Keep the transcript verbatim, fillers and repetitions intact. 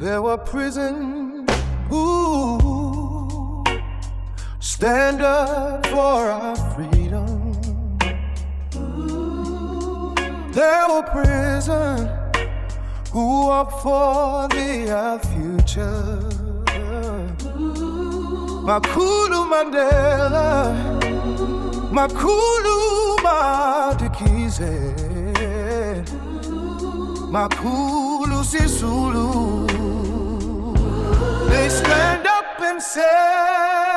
There were prisons, ooh, stand up for our freedom. There were prisons who up for the our future. Makulu Mandela, Makulu Madikize, Makulu Sisulu. They stand up and say